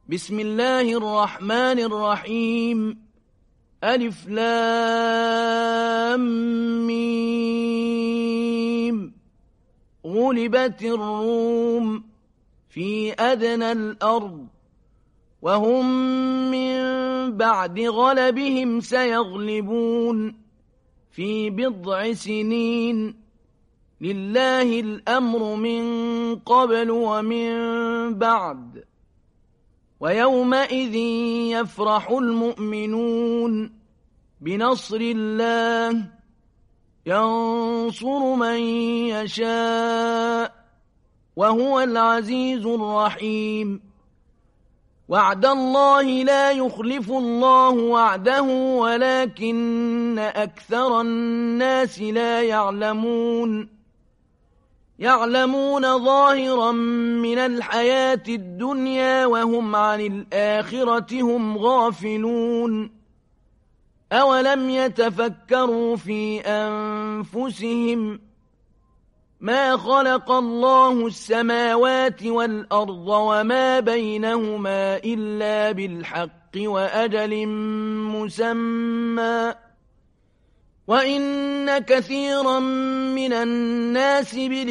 بسم الله الرحمن الرحيم. ألف لام ميم. غلبت الروم في أدنى الأرض وهم من بعد غلبهم سيغلبون في بضع سنين. لله الأمر من قبل ومن بعد. ويومئذ يفرح المؤمنون بنصر الله ينصر من يشاء وهو العزيز الرحيم. وعد الله لا يخلف الله وعده ولكن أكثر الناس لا يعلمون ظاهرا من الحياة الدنيا وهم عن الآخرة هم غافلون. أولم يتفكروا في أنفسهم ما خلق الله السماوات والأرض وما بينهما إلا بالحق وأجل مسمى وإن كثيرا من الناس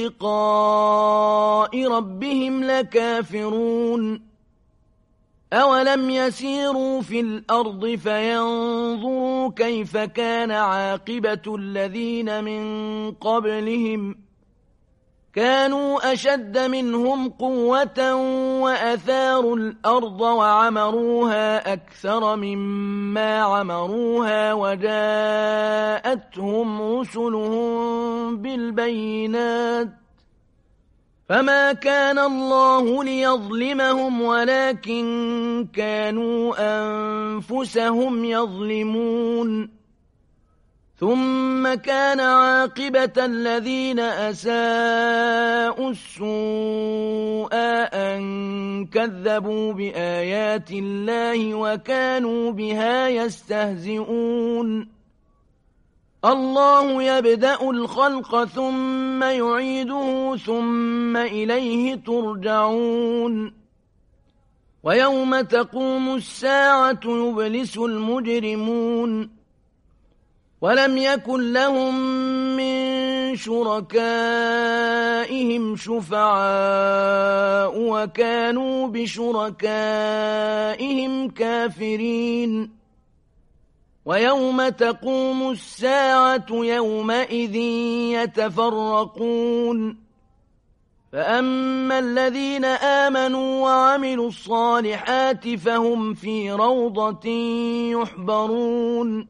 بلقاء ربهم لكافرون. أولم يسيروا في الأرض فينظروا كيف كان عاقبة الذين من قبلهم كانوا أشد منهم قوة وأثاروا الأرض وعمروها أكثر مما عمروها وجاءتهم رسلهم بالبينات فما كان الله ليظلمهم ولكن كانوا أنفسهم يظلمون. ثم كان عاقبة الذين أساءوا السوء أن كذبوا بآيات الله وكانوا بها يستهزئون. الله يبدأ الخلق ثم يعيده ثم إليه ترجعون. ويوم تقوم الساعة يبلس المجرمون ولم يكن لهم من شركائهم شفعاء وكانوا بشركائهم كافرين. ويوم تقوم الساعة يومئذ يتفرقون فأما الذين آمنوا وعملوا الصالحات فهم في روضة يحبرون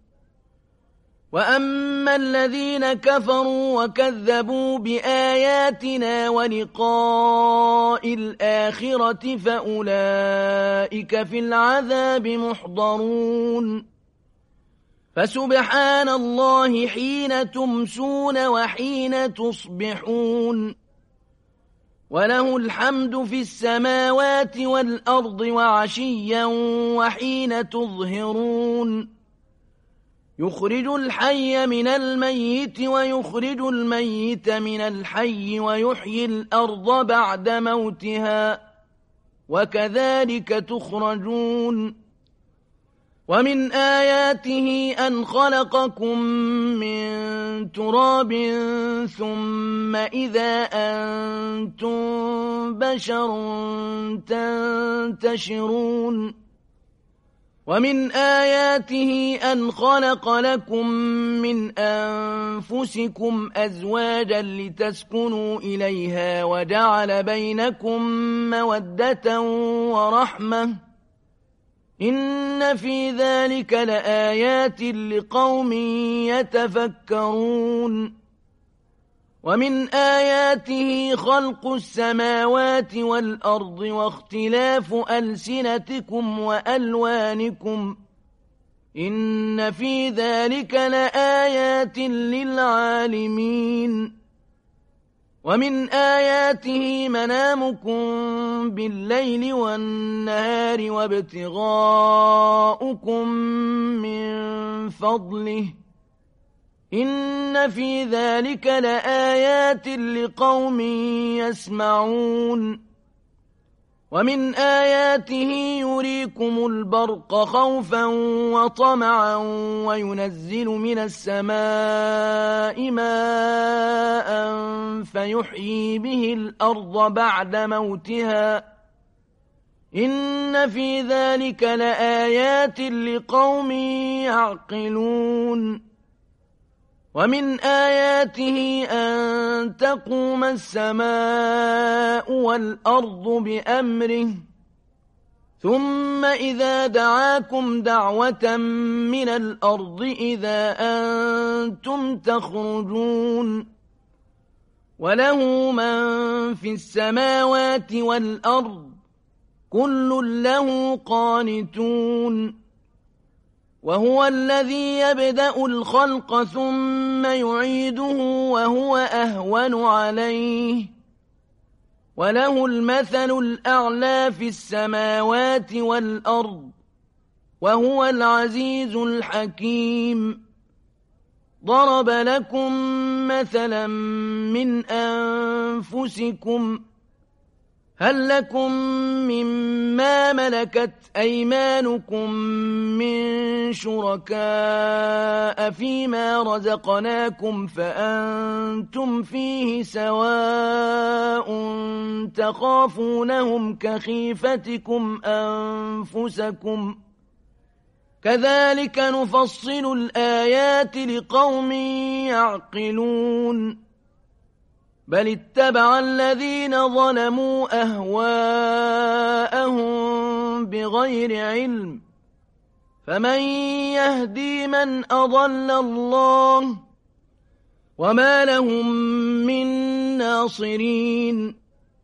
وأما الذين كفروا وكذبوا بآياتنا ولقاء الآخرة فأولئك في العذاب محضرون. فسبحان الله حين تمسون وحين تصبحون وله الحمد في السماوات والأرض وعشيا وحين تظهرون. يخرج الحي من الميت ويخرج الميت من الحي ويحيي الأرض بعد موتها وكذلك تخرجون. ومن آياته أن خلقكم من تراب ثم إذا أنتم بشر تنتشرون. ومن آياته أن خلق لكم من أنفسكم أزواجا لتسكنوا إليها وجعل بينكم مودة ورحمة إن في ذلك لآيات لقوم يتفكرون. ومن آياته خلق السماوات والأرض واختلاف ألسنتكم وألوانكم إن في ذلك لآيات للعالمين. ومن آياته منامكم بالليل والنهار وابتغاؤكم من فضله إن في ذلك لآيات لقوم يسمعون. ومن آياته يريكم البرق خوفا وطمعا وينزل من السماء ماء فيحيي به الأرض بعد موتها إن في ذلك لآيات لقوم يعقلون ومن آياته أن تقوم السماء والأرض بأمره ثم إذا دعاكم دعوة من الأرض إذا أنتم تخرجون وله من في السماوات والأرض كل له قانتون وهو الذي يبدأ الخلق ثم يعيده وهو أهون عليه وله المثل الأعلى في السماوات والأرض وهو العزيز الحكيم ضرب لكم مثلا من أنفسكم هل لكم مما ملكت أيمانكم من شركاء فيما رزقناكم فأنتم فيه سواء تخافونهم كخيفتكم أنفسكم كذلك نفصل الآيات لقوم يعقلون بل اتبع الذين ظلموا أهواءهم بغير علم فمن يهدي من أضل الله وما لهم من ناصرين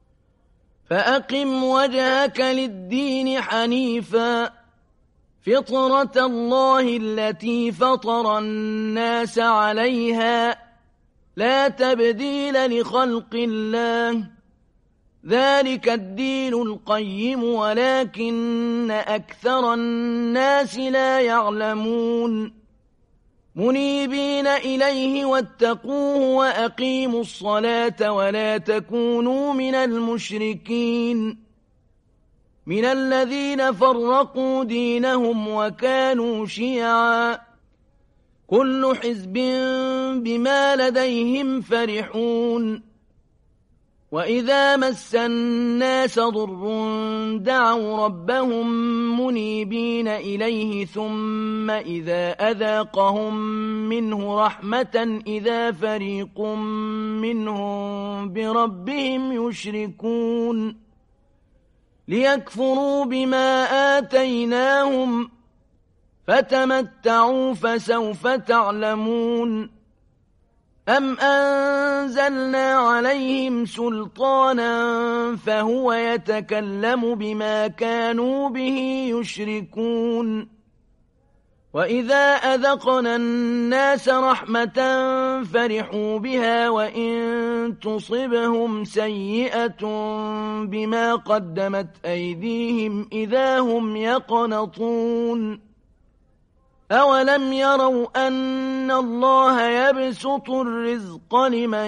فأقم وجهك للدين حنيفا فطرة الله التي فطر الناس عليها لا تبديل لخلق الله ذلك الدين القيم ولكن أكثر الناس لا يعلمون منيبين إليه واتقوه وأقيموا الصلاة ولا تكونوا من المشركين من الذين فرقوا دينهم وكانوا شيعا كل حزب بما لديهم فرحون وإذا مس الناس ضر دعوا ربهم منيبين إليه ثم إذا أذاقهم منه رحمة إذا فريق منهم بربهم يشركون ليكفروا بما آتيناهم فتمتعوا فسوف تعلمون أم أنزلنا عليهم سلطانا فهو يتكلم بما كانوا به يشركون وإذا أذقنا الناس رحمة فرحوا بها وإن تصبهم سيئة بما قدمت أيديهم إذا هم يقنطون أولم يروا أن الله يبسط الرزق لمن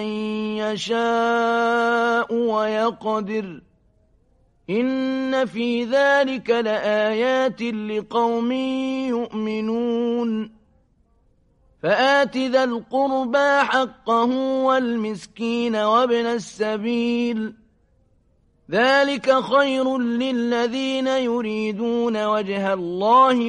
يشاء ويقدر إن في ذلك لآيات لقوم يؤمنون فآت ذا القربى حقه والمسكين وابن السبيل ذلك خير للذين يريدون وجه الله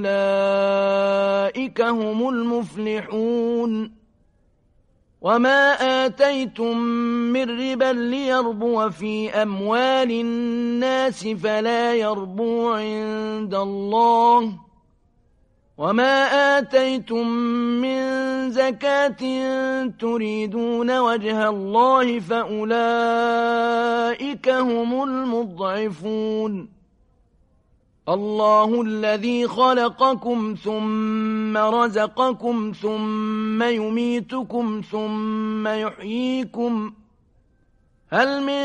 وأولئك هم المفلحون وما آتيتم من ربا ليربو في أموال الناس فلا يربو عند الله وما آتيتم من زكاة تريدون وجه الله فأولئك هم المضعفون الله الذي خلقكم ثم رزقكم ثم يميتكم ثم يحييكم هل من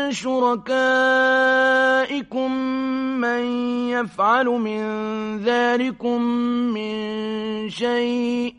شركائكم من يفعل من ذلكم من شيء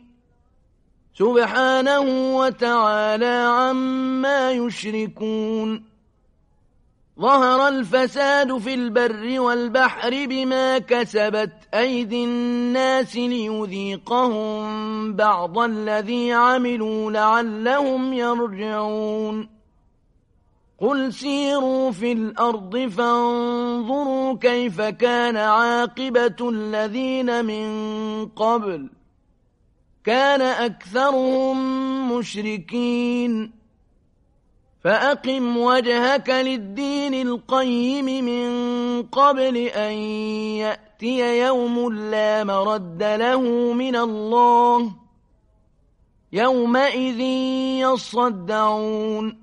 سبحانه وتعالى عما يشركون ظهر الفساد في البر والبحر بما كسبت أيدي الناس ليذيقهم بعض الذي عملوا لعلهم يرجعون قل سيروا في الأرض فانظروا كيف كان عاقبة الذين من قبل كان أكثرهم مشركين فأقم وجهك للدين القيم من قبل أن يأتي يوم لا مرد له من الله يومئذ يصدعون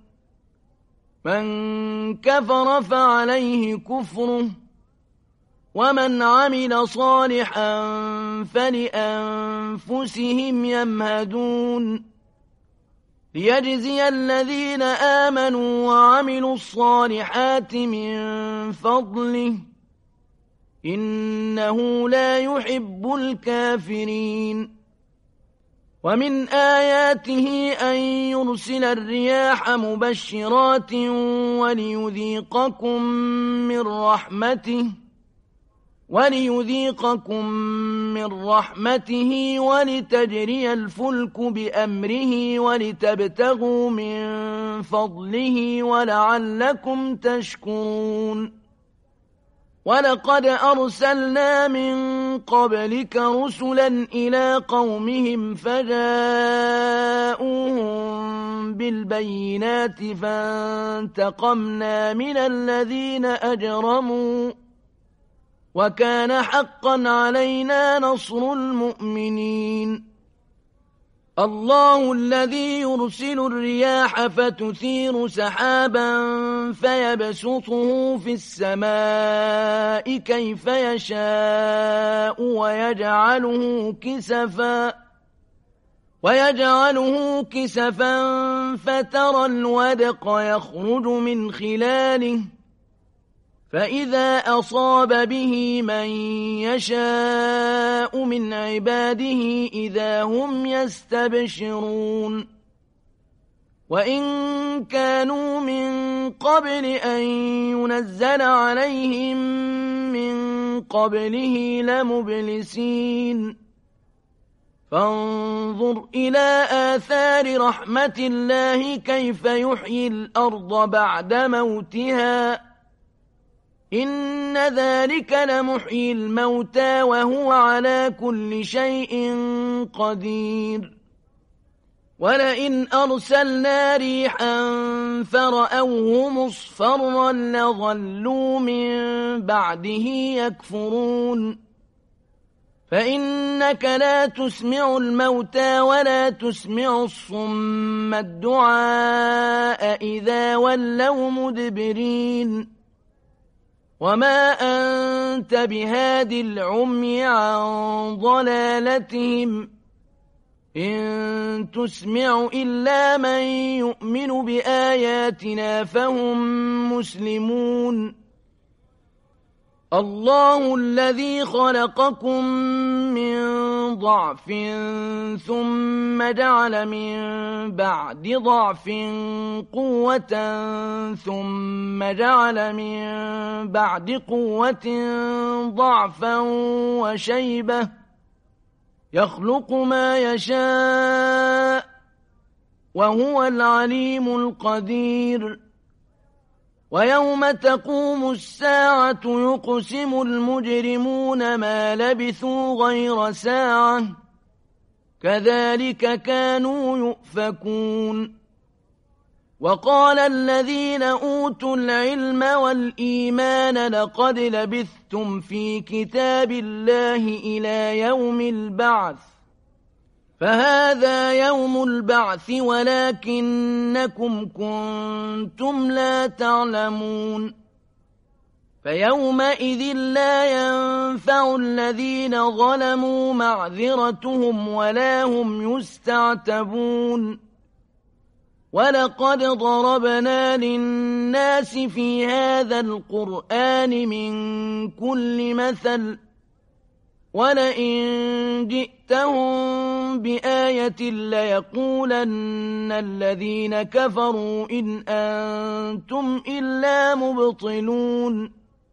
من كفر فعليه كفره ومن عمل صالحا فلأنفسهم يمهدون ليجزي الذين آمنوا وعملوا الصالحات من فضله إنه لا يحب الكافرين ومن آياته أن يرسل الرياح مبشرات وليذيقكم من رحمته ولتجري الفلك بأمره ولتبتغوا من فضله ولعلكم تشكرون ولقد أرسلنا من قبلك رسلا إلى قومهم فجاءوهم بالبينات فانتقمنا من الذين أجرموا وكان حقا علينا نصر المؤمنين الله الذي يرسل الرياح فتثير سحابا فيبسطه في السماء كيف يشاء ويجعله كسفا فترى الودق يخرج من خلاله فإذا أصاب به من يشاء من عباده إذا هم يستبشرون وإن كانوا من قبل أن ينزل عليهم من قبله لمبلسين فانظر إلى آثار رحمة الله كيف يحيي الأرض بعد موتها إن ذلك لمحيي الموتى وهو على كل شيء قدير ولئن أرسلنا ريحا فرأوه مصفرا لظلوا من بعده يكفرون فإنك لا تسمع الموتى ولا تسمع الصم الدعاء إذا ولوا مدبرين وما أنت بهاد العمي عن ضلالتهم إن تسمع إلا من يؤمن بآياتنا فهم مسلمون الله الذي خلقكم من ضعف ثم جعل من بعد ضعف قوة ثم جعل من بعد قوة ضعفا وشيبة يخلق ما يشاء وهو العليم القدير ويوم تقوم الساعة يقسم المجرمون ما لبثوا غير ساعة كذلك كانوا يؤفكون وقال الذين أوتوا العلم والإيمان لقد لبثتم في كتاب الله إلى يوم البعث فهذا يوم البعث ولكنكم كنتم لا تعلمون فيومئذ لا ينفع الذين ظلموا معذرتهم ولا هم يستعتبون ولقد ضربنا للناس في هذا القرآن من كل مثل ولئن جئتهم بآية ليقولن الذين كفروا إن أنتم إلا مبطلون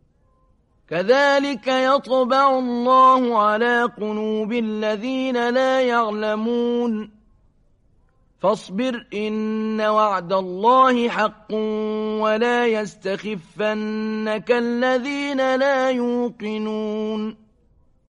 كذلك يطبع الله على قلوب الذين لا يعلمون فاصبر إن وعد الله حق ولا يستخفنك الذين لا يوقنون